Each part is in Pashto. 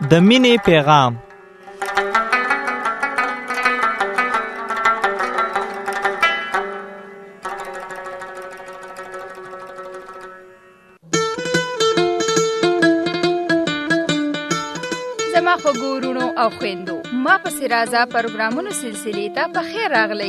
د مینې پیغام. زما خوږو وروڼو او خویندو، ما پسې راځه پروګرامونو سلسلې ته په خیر راغلی.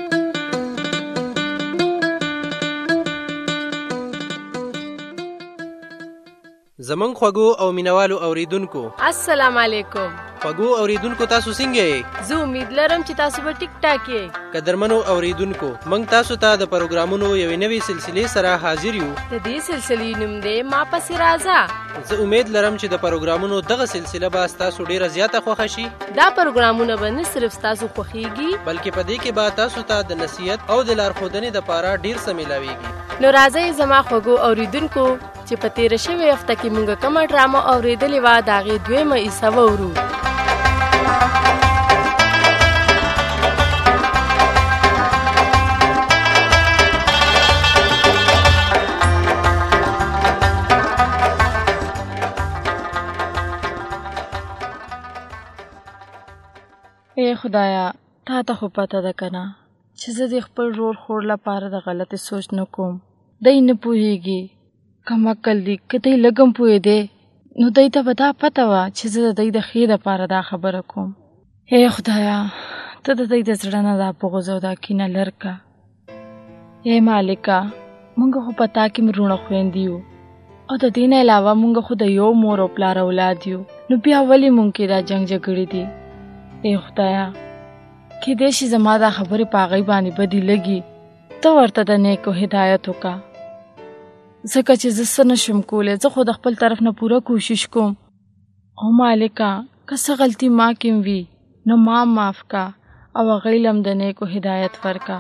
زمون خوږو او مینوالو اوریدونکو السلام علیکم. خوږو اوریدونکو تاسو څنګه یې؟ زه امید لرم چې تاسو به ټیک ټاک یې. قدرمنو اوریدونکو، موږ تاسو ته د پروګرامونو یوې نوې سلسلې سره حاضر یو. د دې سلسلې نوم دی ما پسې راځه. زه امید لرم چې د پروګرامونو دغه سلسله به تاسو ډیره زیاته خوښه شي. دا پروګرامونه به نه صرف تاسو خوښیږي بلکې په دې کې به تاسو ته د نصیحت او د لارښودنې لپاره ډیر څه ملاويږي. نو راځئ زما خوږو اوریدونکو چې په تیره شوې هفته کې موږ کومه ډرامه اورېدلې وه د هغې دویمه حصه واورو. ای خدایا، تا ته خو پته ده که نه چې زه د خپل رور خور لپاره د غلطې سوچ نه کوم. دی نه پوهېږي، کم عقل دی. که دی لږ هم پوهېدی نو دی ته به دا پته وه چې زه د دی د ښې دپاره دا خبره کوم. ای خدایا، ته د دی د زړه نه دا بغض او دا کینه لر که. ای مالکه، مونږ خو په تا کې وروڼه خویندې یو او د دې نه علاوه مونږ خو د یو مور او پلار اولاد یو، نو بیا ولې مونږ کې دا جنګ جګړې دي؟ ای خدایا، کیدای شي زما دا خبرې په هغې باندې بدې لګي، ته ورته د نیکو هدایت وکړه. ځکه چې زه څه نشم کولی، زه خو د خپل طرف نه پوره کوشش کوم. او مالکه، که څه غلطي ما کې وي نو ما معاف کا او هغې له هم د نیکو هدایت ورکړه.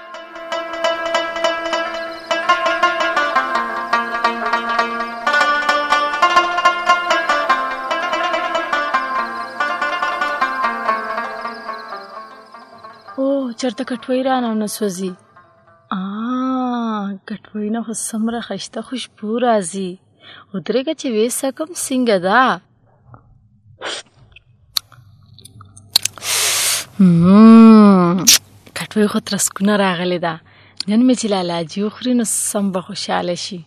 چرته کټوۍ رانه ونه سوځي. کټوۍ نه خو څومره ښایسته خوشبو راځي. ودرېږه چې ویسه کوم څنګه ده. کټوۍ خو ترسکونه راغلې ده. نن مې چې لالاجي وخوري نو سم به خوشحاله شي.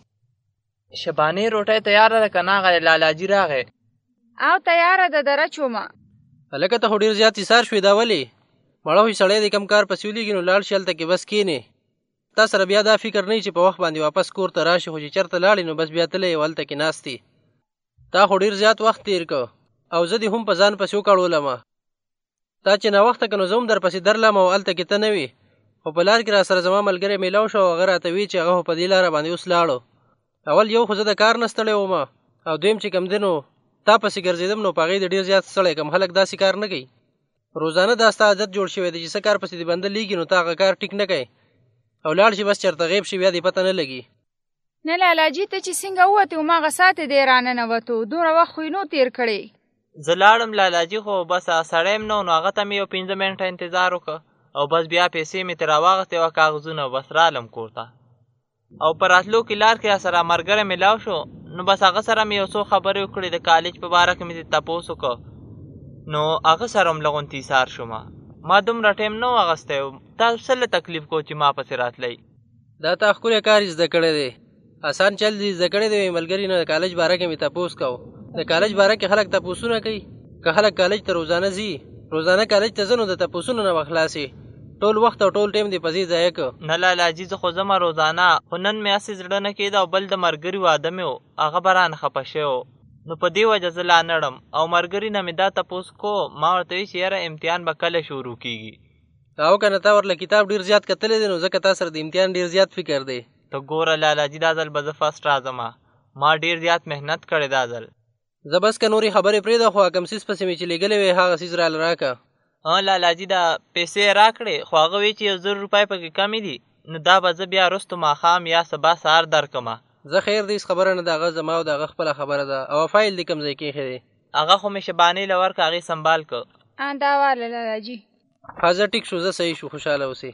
شبانې روټۍ تیاره ده که نه؟ هغه لالاجي راغی او تیاره ده دره چومه. هلکه ته خو ډېر زیات ایثار شوې، دا ولې؟ مړه خو سړی د کم کار پسې ولیږي نو لاړ شي هلته کې بس کښېنې. تا سره بیا دا فکر نه وي چې په وخت باندې واپس کور ته راشي، خو چې چېرته لاړې نو بس بیا تللی یې هلته کې ناستې. تا خو ډېر زیات وخت تېر که او زه دې هم په ځان پسې وکړولمه. تا چې ناوخته که نو زه هم در پسې درلم او هلته کې ته نه وې، خو په لار کې را سره زما ملګری میلاو شو او هغه راته وی چې هغه خو په دې لاره باندې اوس لاړو. اول یو خو زه د کار نه ستړی وم او دویم چې کوم دی نو تا پسې ګرځېدم نو په هغې د ډېر زیات ستړی کم. خلک داسې کار نه کوي. روزانه دا ستا عادت جوړ شوی دی چې څه کار پسې د بنده لیږي نو ته هغه کار ټیک نه کوي او لاړ شي بس چېرته غیب شي بیا دې پته نه لګي. نه لالاجي، ته چې څنګه ووتې هماغه ساعت دی راننوتو، دومره وخت خو یې نو تېر کړی. زه لاړم لالاجي، خو بس سړی م نه و نو هغه ته مې یو 15 منټه انتظار وکړه او بس بیا پیسې مې ترې راواغستې وه کاغذونه، بس رالم کور ته. او په راتلو کې لار کې راسره ملګری میلاو شو نو بس هغه سره مې یو څو خبرې وکړې، د کالج په باره کې مې تپوس وکړه نو هغه سره هم لغونتې ایثار شومه. ما دومره ټایم نه و اخیستی. تاسو څه له تکلیف کو چې ما پسې راتلی؟ دا تا ښکلی کار زده کړی دی، آسان چل دې زده کړی دی. ملګري نه د کالج باره کې مې تپوس کو. د کالج باره کې خلک تپوسونه کوي. که خلک کالج ته روزانه ځي، روزانه کالج ته ځه نو د تپوسونو نه به خلاصې. ټول وخت او ټول ټایم دې په دې ضایع که. نه لالاجي، زه خو ځمه روزانه، خو نن مې هسې زړه نه کېده او بل د ملګري واده مې و، هغه به رانه خفه شوی و نو په دې وجه زه لا نړم. او ملګري نه مې دا تپوس کو، ما ورته وایي چې یاره امتحان به کله شروع کېږي. او که نه تا ورله کتاب ډېر زیات کتلی دی نو ځکه تا سره د امتحان ډېر زیات فکر دی. ته ګوره لالاجي، دا ځل به زه فسټ راځمه. ما ډېر زیات محنت کړی دا ځل. زه بس که نورې خبرې پرېږده، خو کوم څیز پسې مې چې لېږلی وې هغه څیز راله راکړه. لالاجي، دا پیسې راکړې، خو هغه وایي چې 1000 روپۍ پکې کمې دي نو دا به زه بیا وروستو ماښام یا سبا سهار درکړمه. زه خیر دی، هېڅ خبره نه ده، هغه زما او د هغه خپله خبره ده. او فایل دې کوم ځای کې ایښی دی؟ هغه خو مې شبانۍ له ورکړه، هغې سنبال کړ. دا واله لالاجي. زه ټیک شو، زه صحیح شو، خوشحاله اوسې.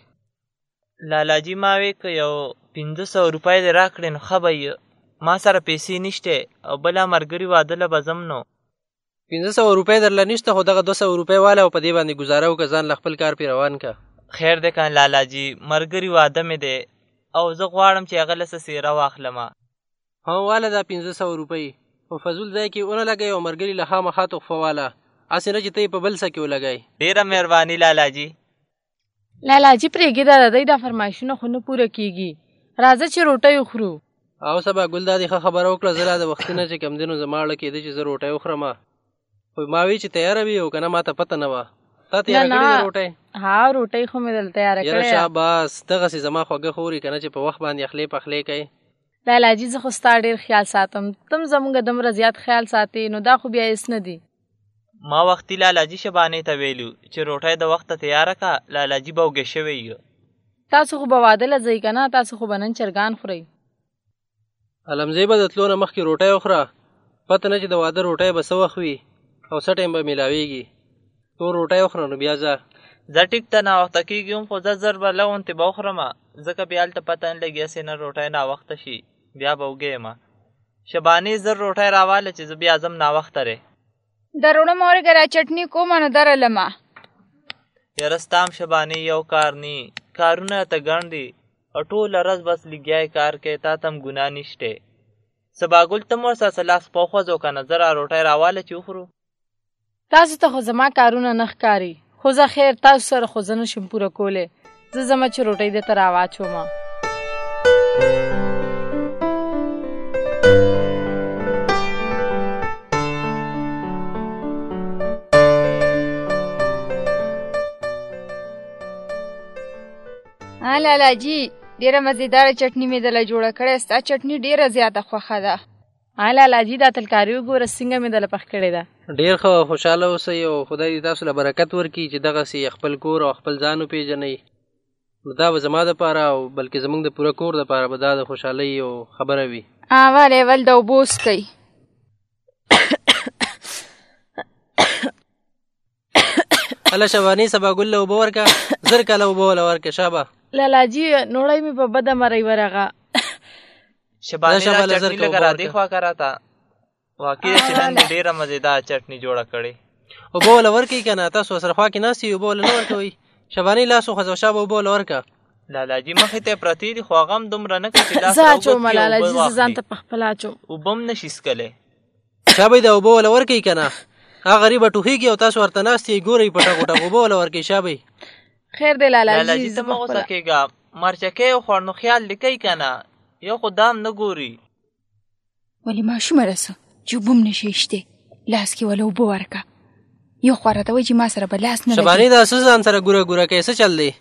لالاجي ما وی که یو 1500 روپۍ دې راکړې نو ښه به ما سره پیسې نشته او بله ملګري واده له به ځم نو 1500 روپۍ درله نشته، خو دغه 200 روپۍ واله او په دې باندې ګزاره وکړه، ځان له خپل کار پې روان که. خیر دی که لالاجي، ملګري واده مې دی او زه غواړم چې هغه له څه څېره واخلمه. هو واله دا 1500 روپۍ په فضول ځای کې ونه لګوي او ملګري له خامخا تحفه واله، هسې نه چې ته یې په بل څه کې ولګوي. ډېره مهرباني لالاجي. لالاجي پرېږدې د دوی دا فرمایشونه خو نه پوره کېږي، راځه چې روټۍ وخورو. او سبا ګل دا دې ښه خبره وکړه، زه لا د وختي نه چې کوم دی نو زما اړه کېده چې زه روټۍ وخورم، خو ما وی چې تیاره وي او که نه ما ته پته نه وه. تا تیاره کړې ده روټۍ؟ ها روټۍ خو مې دلته تیاره کړې. یاره شاباس، دغسې زما خوږه خوري که نه چې په وخت باندې اخلې پخلې کوي. لالاجي زه خو ستا ډېر خیال ساتم، تم زموږ دومره زیات خیال ساتې، نو دا خو بیا هېڅ نه دي. ما وختي لالاجي شبانې ته ویلو چې روټۍ د وخته تیاره که، لالاجي به اوږه شوی یو. تاسو خو به واده له ځئ که نه، تاسو خو به نن چرګان خورئ. علمزی به د تلو نه مخکې روټۍ وخوره، پته نه چې د واده روټۍ به څه وخت وي او څه ټایم به میلاویږي. تو روټۍ وخوره نو بیا ځه. زه ټیک ته ناوخته کېږي هم، خو زه زر به له غونتې به وخورم، ځکه بیا هلته پته نه لګي هسې نه روټۍ ناوخته شي بیا به وږی یم. شبانې زر روټۍ راواله چې زه بیا ځم ناوخته دی. دروړه مورګه را چټني کومه نو درلمه. یاره ستا هم شبانې یو کار نی، کارونه ته ګڼ دي او ټوله ورځ بس لګیا یې کار کوې، تا ته هم ګناه نشته. سباګل ته م ورسره څه لاس پوخوځو که نه، زه را روټۍ راواله چې وخورو. تاسو ته خو زما کارونه نه ښکاري، خو زه خیر تاسو سره خو زه نشم پوره کولی. زه ځمه چې روټۍ دې ته راواچومه. لالاجي ډېره مزېداره چټني مې دله جوړه کړې، ستا چټني ډېره زیاته خوښه ده. لالاجي دا تلکاري وګوره څنګه مې دله پخ کړې ده. ډېر ښه، خوشحاله اوسئ او خدای دې تاسو له برکت ورکړي چې دغسې خپل کور او خپل ځان وپېژنئ. نو دا به زما دپاره او بلکې زموږ د پوره کور دپاره به دا د خوشحالۍ او خبره وي. ولې ول د اوبو څکئ. هله شبانې سباګل له اوبه ورکه، زر کاله اوبه وله ورکه. شابه لالاجي نوړی مې په بده مرۍ ورغه. شبانې دا چټني لږه را دې خوا که راته، واقع چې نن دې ډېره مزېداره چټني جوړه کړې. اوبه وله ورکئ که نه، تاسو ورسره خوا کې ناست یئ اوبه وله نه ورکوئ. شبانې لاس وخوځوه، شابه اوبه وله ورکه. لالاجي مخې ته پرتې دي، خو هغه هم دومره نه کوي چې لاس زه اچومه لالاجي، زه ځان ته پخپله اچوم. اوبه هم نشي څکلی. شابه د اوبه وله ورکئ که نه، هغه غریبه ټوخېږي او تاسو ورته ناست یئ ګورئ پټه غوټه. اوبه وله ورکئ شابه. خیر دی لالاجي ته مه غوسه کېږه، مرچکۍ وخوړ نو خیال دې کوي که نه، یو خو دام نه ګوري. ولې ماشومه رسه چې اوبه هم نشي شتې، لاس کې وله اوبه ورکه. یو خوا راته وایي چې ما سره به لاس نه لګي. شبانې دا څه ځان سره ګوره ګوره کوې، څه چل دی؟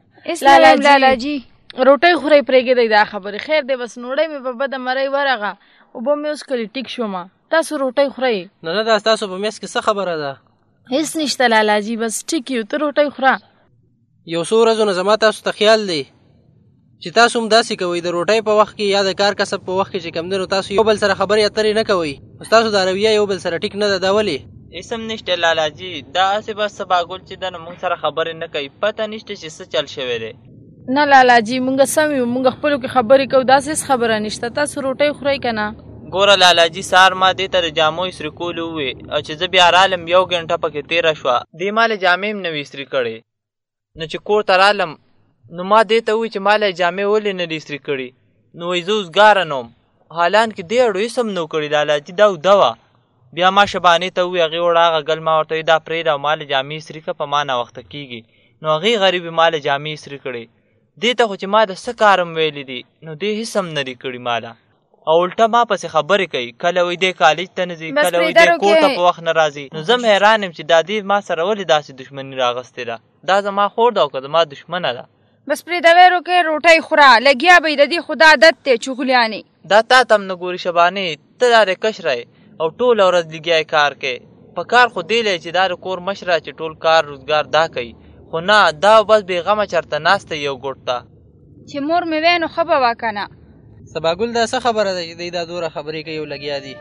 لالاجي روټۍ خورئ پرېږدئ دا خبرې. خیر دی بس نوړی مې په بده مرۍ ورغه، اوبه مې اوس کلي ټیک شومه. تاسو روټۍ خورئ؟ نه دا ستاسو په میس کې څه خبره ده؟ هېڅ نشته لالاجي، بس ټیک یو، ته روټۍ خوره. یو څو ورځو نه زما تاسو ته خیال دی چې تاسو هم داسې کوئ، د روټۍ په وخت کې یا د کار کسب په وخت کې چې کوم دی نو تاسو یو بل سره خبرې اترې نه کوئ، ستاسو دا رویه یو بل سره ټیک نه ده. دا ولې؟ هېڅ هم نشته لالاجي، دا هسې بس سباګل چې ده نو موږ سره خبرې نه کوي، پته نشته چې څه چل شوی دی. نه لالاجي مونږ سم یو، مونږ خپلو کې خبرې کوو، داسې هېڅ خبره نشته. تاسو روټۍ خورئ که نه؟ ګوره لالاجي سهار ما دې ته د جامو استري کولو ووې او چې زه بیا رالم 1 ګنټه پکې تېره شوه، دې ما له جامې هم نه وې استري کړې. نو چې کور ته رالم نو ما دې ته ووایي چې ما له جامې ولې نه دي استري کړي، نو وایي زه اوسګاره نه وم، حالان کې دې اړو هېڅ هم نه و کړي لالاجي، دا اوده وه. بیا ما شبانې ته ووایي، هغې وړه هغه ګل ما ورته وایي دا پرېږده او ما له جامې استري کړه، په ما ناوخته کېږي. نو هغې غریبې ما له جامې استري کړې، دې ته خو چې ما د څه کار هم ویلي دي نو دې هېڅ هم نه دي کړي ما له، او الټه ما پسې خبرې کوي، کله وایي دې کالج ته نه ځي، کله وایي دې کور ته په وخت نه راځي. نو زه هم حیران یم چې دا دې ما سره ولې داسې دښمني راغستې ده، دا زما خور ده او که زما دښمنه ده. بس پرېږدوی روکې روټۍ خوره، لګیا به یې د دې خو دا عادت دی چغلیانې. دا تا ته هم نه ګوري شبانې، ته دا د کشره او ټوله ورځ لګیا یې کار کوې، په کار خو دی لري چې دا د کور مشره چې ټول کار روزګار دا کوي، خو نه دا بس بېغمه چېرته ناسته یو ګوټ ته. چې مور مې وی نو ښه به وه که نه. سباګل دا څه خبره ده چې دی دا دوره خبرې کوي او لګیا دي؟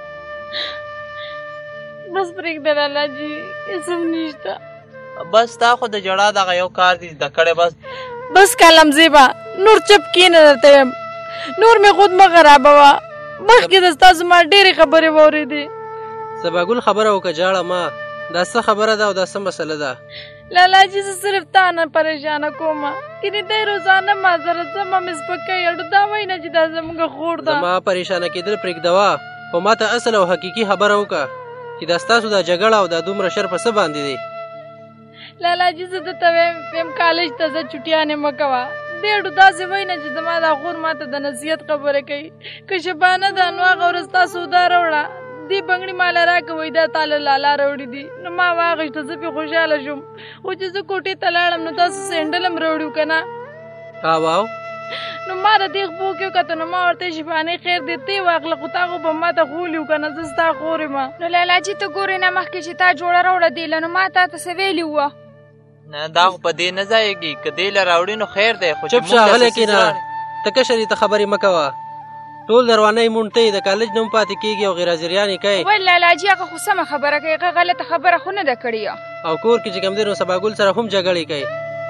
بس پرېږده لالاجي، هېڅ هم نشته. بس تا خو د ژړا دغه یو کار دي زده کړی. بس کالم زیبا نور چپ کېنه درته یم، نور مې خود مه خرابوه. مخکې د ستا زما ډېرې خبرې واورېدې، سباګل خبره وکړه جاړه ما دا څه خبره ده او دا څه مسله ده؟ لالا جی زه صرف تا نه پریشانه کومه کني دی روزانه ما سره زما مې سپکوي اړو دا وایي نه چې دا زموږ خور ده. زما پریشانه کېدل پرېږدوه خو ما ته اصل او حقیقي خبره وکړه چې دا ستاسو دا جګړه او دا دومره شر په څه باندې دی؟ لالا جی زه درته ویم کالج ته ځه چټیانې مه کوه. دی اړو داسې وایي نه چې زما دا خور ما ته د نصیحت خبره کوي. که شبانه ده نو هغه ورځ تاسو دا راوړه دی بنګړي ماله راکوئ دا تاله لالا راوړي دي نو ما واغېشته زه پې خوشحاله شوم خو چې زه کوټې ته لاړم نو تاسو سینډل هم راوړي که نه واو نو ما د دې خپو کې وکته نو ما ورته شفانې خیر دی ته واخله خو تا خو به ما ته خولي که نه زه ستا خور یم. نو لالا جي ته ګورې نه مخکې چې تا جوړه راوړه دیله نو ما تا ته څه ویلي وه؟ نه دا خو په دې نه ځایږي که دیله راوړي نو خیر دی خو چپ شه غلی کښېنه ته کشر ته خبرې مه کوه ټول دروانۍ مونډ ته یې د کالج نه هم پاتې کېږي او غیرحاضریان یې کوي. ویل لالا جي هغه خو سمه خبره کوي هغه غلطه خبره خو نه ده کړې او کور کې چې کوم دی نو سباګل سره هم جګړې کوي.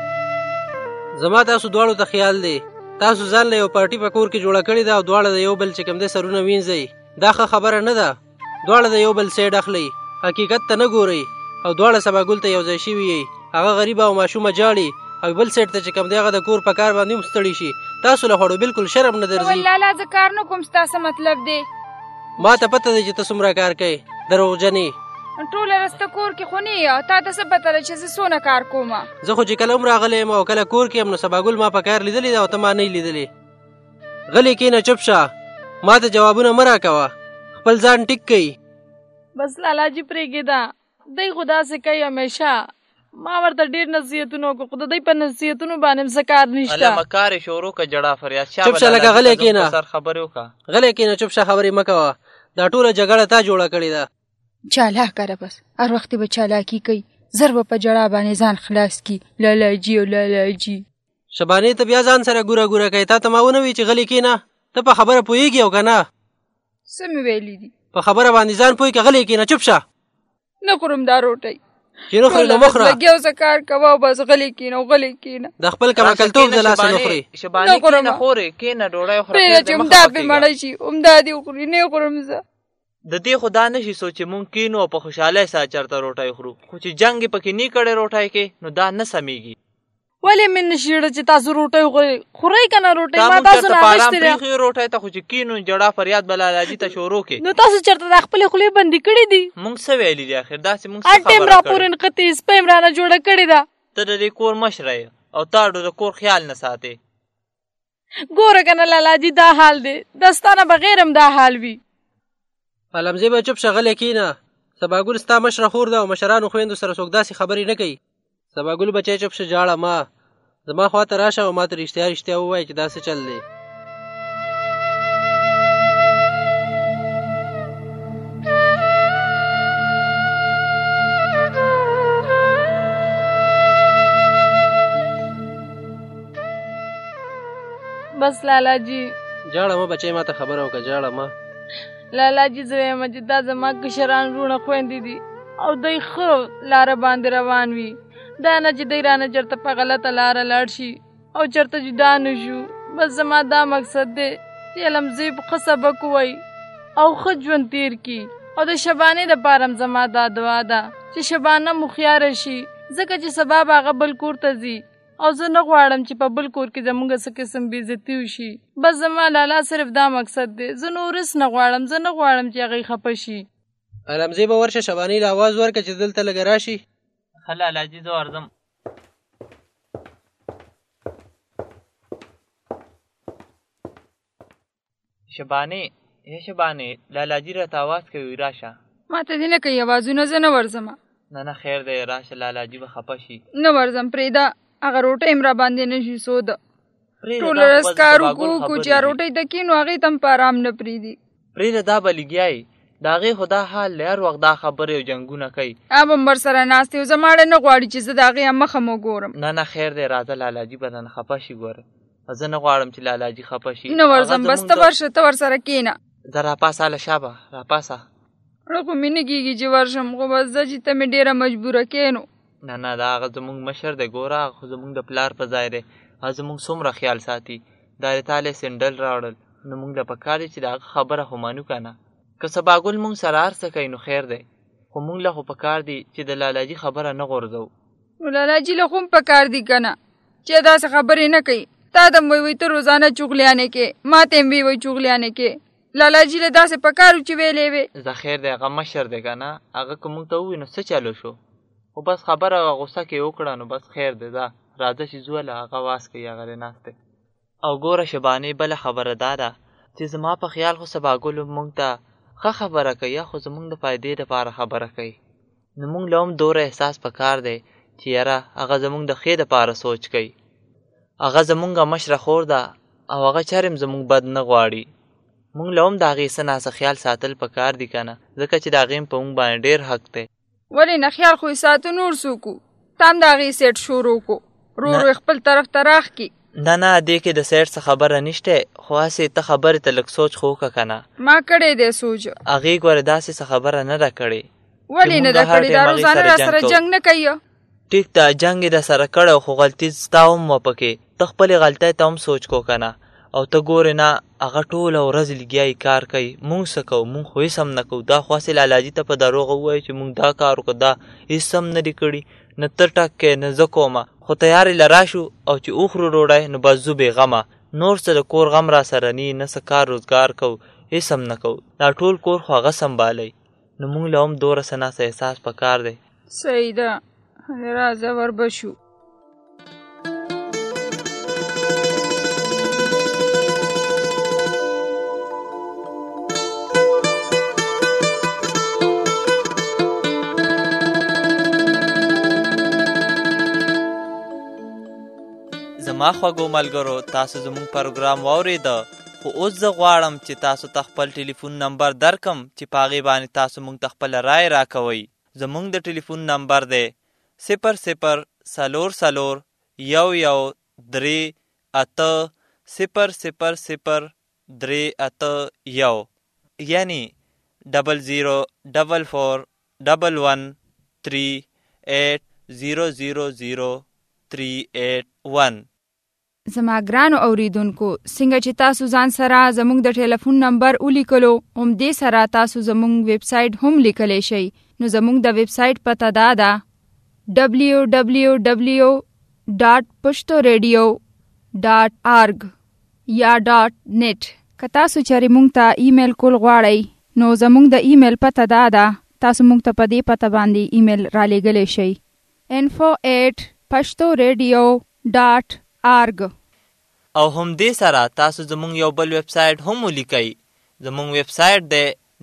زما تاسو دواړو ته خیال دی تاسو ځان له یو پارټي په کور کې جوړه کړې ده او دواړه د یو بل چې کوم دی سرونه وینځئ دا ښه خبره نه ده. دواړه د یو بل سیډ اخلئ حقیقت ته نه ګورئ او دواړه سباګل ته یو ځای شوي یئ هغه غریبه او ماشومه جاړي او بل سیټ ته چې کوم دی هغه د کور په کار باندې هم ستړي شي تاسو له خوړو بالکل شرم نه درځي. لالا زه کار نه کوم ستا څه مطلب دی؟ ما ته پته دی چې ته څومره کار کوې دروغجنې ټوله ورځ ته کور کې خو نه یې تا ته څه پته ده چې زه څونه کار کوم؟ زه خو چې کله هم راغلی یم او کله کور کې یم نو سباګل ما په کار لیدلې ده او ته ما نه یې لیدلې. غلی کښېنه چپ شه ما ته جوابونه مه راکوه خپل ځان ټیک کوي. بس لالا جي پرېږده دی خو داسې کوي همیشه ما ورته ډېر نصیحتونه وکړو خو د دوی په نصیحتونو باندې هم څه کار نشته. علامه کار یې شروع کړه جړا فریاد چپ شه لکه غلی کښېنه خبرې وکړه غلی کښېنه چپ شه خبرې مه کوه دا ټوله جګړه تا جوړه کړې ده. چالاکه ده بس هر وخت به چالاکي کوي زر به په جړا باندې ځان خلاص کي لالا جي او لالا جي. شبانې ته بیا ځان سره ګوره ګوره کوي تا ته ما ونه وی چې غلی کښېنه ته په خبره پوهېږي او که نه؟ څه مې ویلي دي په خبره باندې ځان پوهې که غلی کښېنه چپ شه. نه خورم دا روټۍ چې نه خورې نو مه خوره لګیا اوسه کار کوه او بس غلی کښېنه او غلی کښېنه د خپل کمکلتوب د لاسه نه خورې. شبانې کښېنه خورې کښېنه ډوډۍ وخوره پرېږده چې همدا پې مړه شي همدا دې وخوري نه یې خورم زه. د دې خو دا نشي سوچ چې مونږ کینو او په خوشحالۍ سره چېرته روټۍ خورو خو چې جنګ یې پکې نه کړی روټۍ کې نو دا نه سمیږي. ولې مې نشي اړه چې تاسو روټۍ خورئ که نه روټۍ ما تاسو نه اخیستې ده روټۍ ته خو چې کینو جړا فریاد به لالاجي ته شروع کې نو تاسو چېرته د خپلې خولې بندي کړي دي؟ مونږ څه ویلي دي اخر داسې مونږ هر ټایم راپورې نښتې سپی م رانه جوړه کړې ده. ته د دې کور مشره یې او تا د کور خیال نه ساتې. ګوره که نه لالاجي دا حال دی دستانه بغیر هم دا حال وي. علمزی به چپ شه غلی کښېنه سباګل ستا مشره خور ده او مشرانو خویندو سره څوک داسې خبرې نه کوي. سباګل بچی چپ شه جاړه ما زما خوا ته راشه او ما ته رښتیا رښتیا ووایه چې دا څه چل دی. بس لالا جي جاړه ما بچی ما ته خبره وکړه جاړه ما. لالا جي زه وایم چې دا زما کشران وروڼه خویندې دي او دوی ښه لاره باندې روان وي دا نه چې دوی رانه چېرته په غلطه لاره لاړ شي او چېرته جدا نه شو. بس زما دا مقصد دی چې علمزی ښه سبق ووایي او ښه ژوند تیر کړي او د شبانې دپاره هم زما دا دعا ده چې شبانه مخیاره شي ځکه چې سبا به هغه بل کور ته ځي او زه نه غواړم چې په بل کور کې زموږ څه قسم بېعزتي وشي. بس زما لالا صرف دا مقصد دی زه نور هېڅ نه غواړم زه نه غواړم چې هغوی خفه شي. علمزی به ورشه شبانې له اواز ورکړه چې دلته لږه راشي. ښه لالاجي زه ورځم. شبانې شبانې لالاجي راته آواز کوي راشه. ما ته دې نه کوي اوازونه زه نه ورځم. نه خیر دی راشه لالاجي به خفه شي. نه ورځم پرېږده هغه روټۍ هم راباندې نه شي سوده ټوله ورځ کار وکړو چې روټۍ ته کښېنو هغې ته هم په ارام نه پرېږدي. پرېږده دا به لګیایي د هغې خو دا حال دی هر وخت دا خبرې او جنګونه کوي. اب هم ورسره ناست یو زما اړه نه غواړي چې زه د هغې مخه مو ګورم. نه خیر دی راځه لالاجي به درنه خفه شي ګوره زه نه غواړم چې لالاجي خفه شي. نه ورځم بس ته ورشه ته ورسره کښېنه. زه راپاسه هله شابه راپاسه. زړه خو مې نه کېږي چې ورشم خو بس زه چې ته مې ډېره مجبوره کښېنو. نه دا هغه زمونږ مشر دی ګوره خو زمونږ د پلار په ځای دی هغه زمونږ څومره خیال ساتي دا د تالی سینډل راوړل نو مونږ له پکار دی چې د هغه خبره خو منو که نه. که سباګل مونږ سره هر څه کوي نو خیر دی، خو مونږ له خو پکار دی چې د لالاجي خبره نه غورځو. نو لالاجي له خو هم پکار دی که نه چې داسې خبرې نه کوي. تا ته م وی ته روزانه چغلیانې کې، ما ته هم وی چغلیانې کې. لالاجي له داسې پکارو چې ویلې وې. زه خیر دی، هغه مشر دی که نه، هغه که مونږ ته ووایي نو څه چلو شو، خو بس خبره غوسه کې وکړه نو بس خیر دی. ځه راځه چې ځو له هغه واس کوي، هغه دی ناست دی. او ګوره شبانې بله خبره دا ده چې زما په خیال خو سباګلو مونږ ته ښه خبره کوي یا خو زمونږ د فایدې دپاره خبره کوي. نو مونږ له هم دوره احساس پکار دی چې یاره هغه زمونږ د ښې دپاره سوچ کوي. هغه زمونږ مشره خور ده او هغه چرې هم زمونږ بد نه غواړي. مونږ له هم د هغې څه ناسه خیال ساتل پکار دي که نه، ځکه چې د هغې هم په مونږ باندې ډېر حق دی. ولې نه خیال خو یې ساتو، نور څوک وو؟ تا هم د هغې سیټ شروع کو، ورو خپل طرف ته راخ کی. نه نه دې کې د سیټ څه خبره نشته، خو هسې ته خبرې ته لږ سوچ خو وکړه که نه. ما کړی دی سوچ. هغې ګوره داسې څه خبره نه ده کړې. ولې نه ده کړې؟ دا روزانه را سره جنګ نه کوي. ټیک ده جنګ یې در سره کړی خو غلطي ستا هم وه پکې، ته خپلې غلطۍ ته هم سوچ کو که نه. او ته ګورې نه هغه ټوله ورځ لګیا یې کار کوي، مونږ څه کوو؟ مونږ خو هېڅ هم نه کوو. دا خو هسې لالاجي ته په دروغه ووایي چې مونږ دا کار وکړو، دا هېڅ هم نه دي کړي، نه ته ټک کوې نه زه کومه. خو تیار یې له راشو او چې وخورو ډوډۍ نو بس ځو بې غمه. نور څه د کور غم را سره نی، نه څه کار روزګار کوو، هېڅ هم نه کوو. دا ټول کور خو هغه سنبالوي. نو مونږ له هم دوره څه ناسه احساس پکار دی. صحیح ده، راځه وربشو. زما خوږو ملګرو، تاسو زموږ پروګرام واورېده، خو اوس زه غواړم چې تاسو ته خپل ټلیفون نمبر درکم چې په هغې باندې تاسو موږ ته خپله رایې راکوئ. زموږ د ټلیفون نمبر دی 004038000381 یعنی 00441138000381. زما ګرانو اوریدونکو، څنګه چې تاسو ځان سره زموږ د ټلیفون نمبر ولیکلو، همدې سره تاسو زموږ ویب سایټ هم لیکلی شئ. نو زموږ د ویب سایټ پته دا ده www.pushtoradio.org یا .net. که تاسو چېرې موږ ته ایمیل کول غواړئ نو زموږ د ایمیل پته دا ده، تاسو موږ ته په دې پته باندې ایمیل را لیږلی شئ info@pushtoradio.org. او همدې سره تاسو زموږ یو بل ویب سایټ هم ولیکئ. زموږ ویب سایټ دی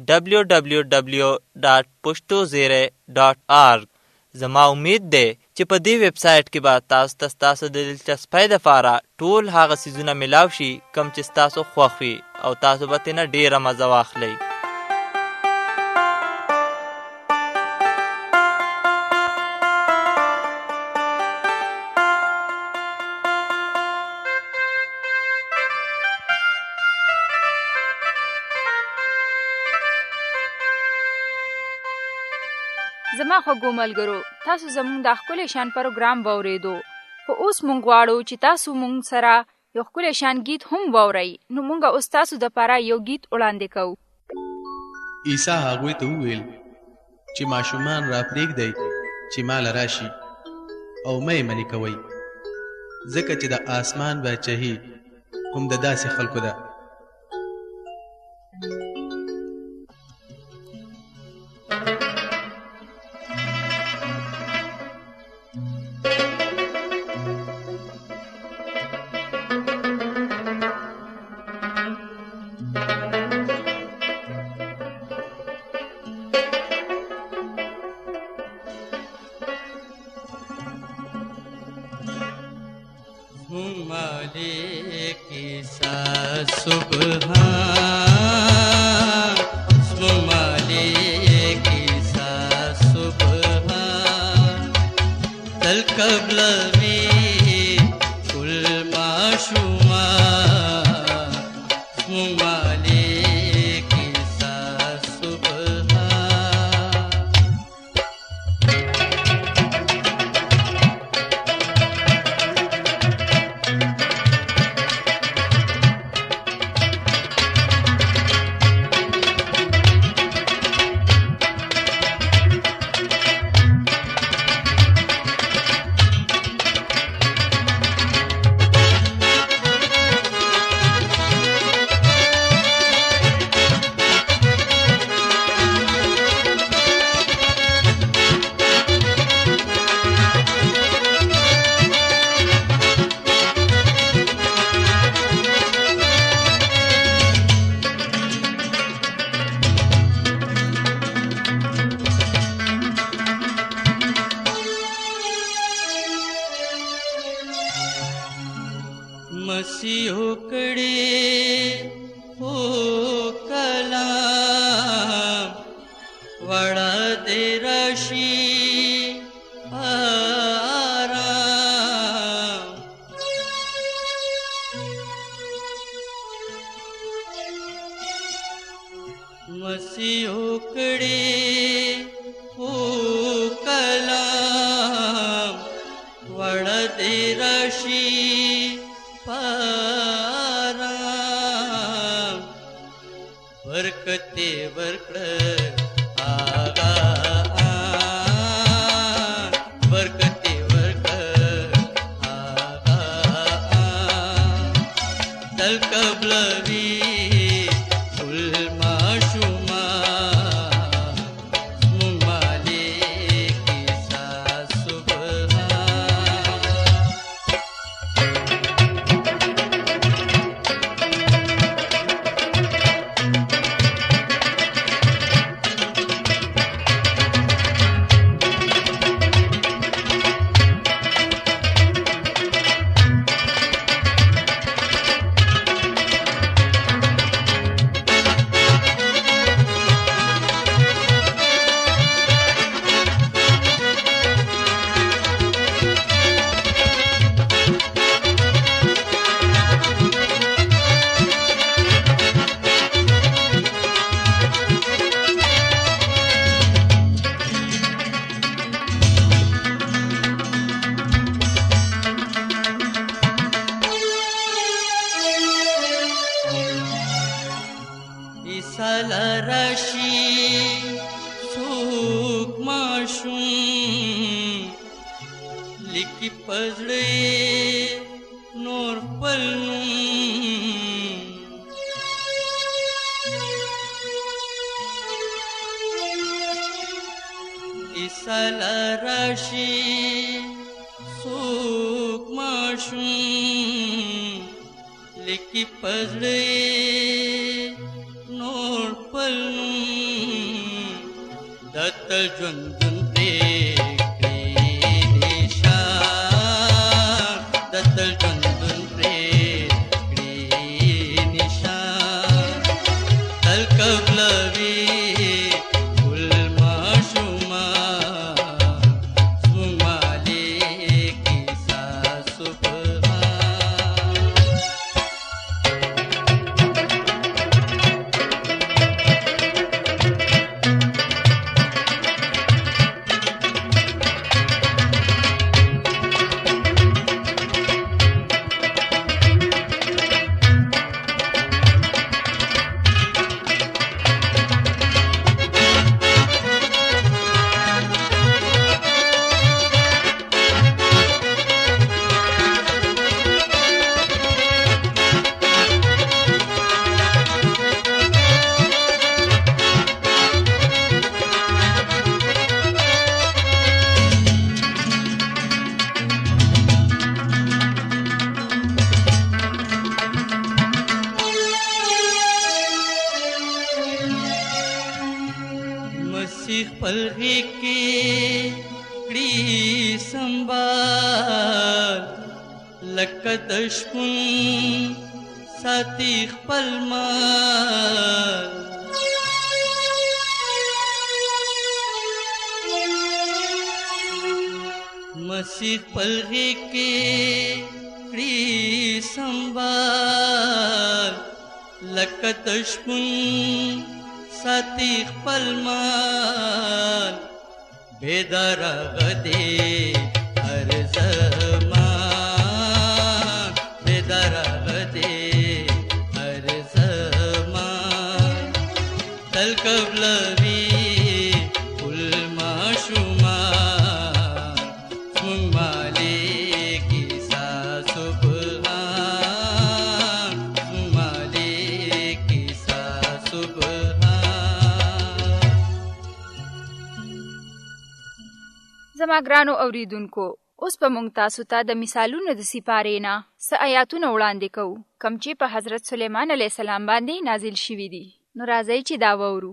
www.pushtoradio.org. زما امید دی چې په دې ویب سایټ کې به تاسو د دلچسپۍ دپاره ټول هغه څیزونه ملاو شي کوم چې ستاسو خوښ وي او تاسو به ترېنه ډېره مزه واخلئ. زما خوږو ملګرو، تاسو زموږ د ښکلی شان پروګرام واورېدو، خو اوس موږ غواړو چې تاسو موږ سره یو ښکلی شان گیت هم واورئ. نو موږ اوس تاسو دپاره یو گیت وړاندې کوو. عیسی هغوی ته وویل چې ماشومان را پرېږدئ چې ماله راشي او مه یې منې کوئ، ځکه چې د آسمان باچهي هم د داسې خلکو ده. مسیو کړي او کلام وړه دې راشي آرام مسیو کړي او کلام وړه دې راشي پارام برکته ورکړه آغا برکته ورکړه آغا دل قبلوي مسیح پلغی کې کړي سنبال لکه تشپون ساتي خپل مال بیدار غدي هر زمان بیدار غدي هر زمان تل قبلوي زما ګرانو اوریدونکو اوس په مونږ تاسو ته د مثالونو د سپارې نه څه آیاتونه وړاندې کوو کوم چې په حضرت سلیمان علیه السلام باندې نازل شوي دي نو راځئ چې دا واورو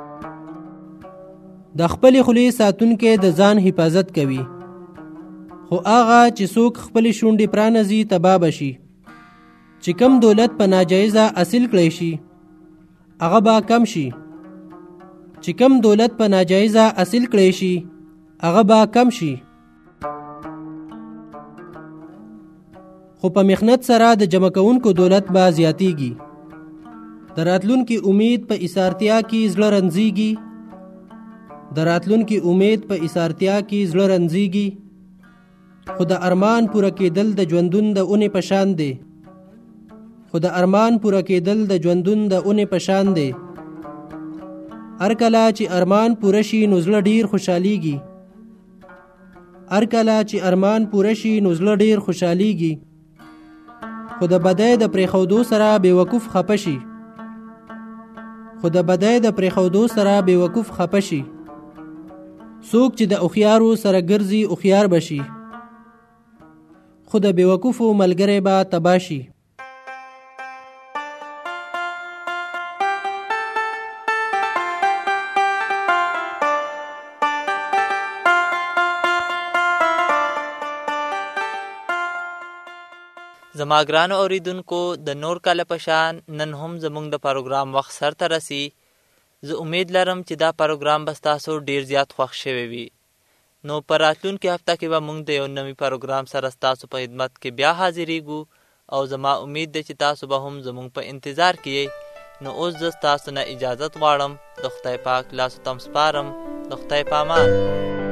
د خپلې خولې ساتونکی د ځان حفاظت کوي خو هغه چې څوک خپلې شونډې پرانځي تباه به شي. چې کم دولت په ناجایزه حاصل کړی شي هغه به کم شي. چې کم دولت په ناجایزه حاصل کړی شي هغه به کم شي. خو په محنت سره د جمع کوونکو دولت به زیاتیږي. د راتلونکي امید په ایثارتیا کې زړه رنځیږي. د راتلونکي امید په ایثارتیا کې زړه رنځیږي. خو د ارمان پوره کېدل د ژوندون د اونې په شان دی. خو د ارمان پوره کېدل د ژوندون د اونې په شان دی. هر کله چې ارمان پوره شي نو زړه ډیر خوشحالیږي. هر کله چې ارمان پوره شي نو زړه ډیر خوشحالیږي. خو د بدۍ د پرېښودو سره بېوقوف خفه شي. خو د بدۍ د پرېښودو سره بېوقوف خفه شي. څوک چې د هوښیارو سره ګرځي هوښیار به شي. خو د بېوقوفو ملګری به تباه شي. زما ګرانو اوریدونکو د نور کله په شان نن هم زموږ د پروګرام وخت سرته رسي. زه امید لرم چې دا پروګرام به ستاسو ډیر زیات خوښ شوی وي. نو په راتلونکي هفته کې به موږ د یو نوي پروګرام سره ستاسو په خدمت کې بیا حاضرېږو او زما امید ده چې تاسو به هم زموږ په انتظار کې یئ. نو اوس زه ستاسو نه اجازت غواړم. د خدای پاک لاسو ته م سپارم. د خدای په امان.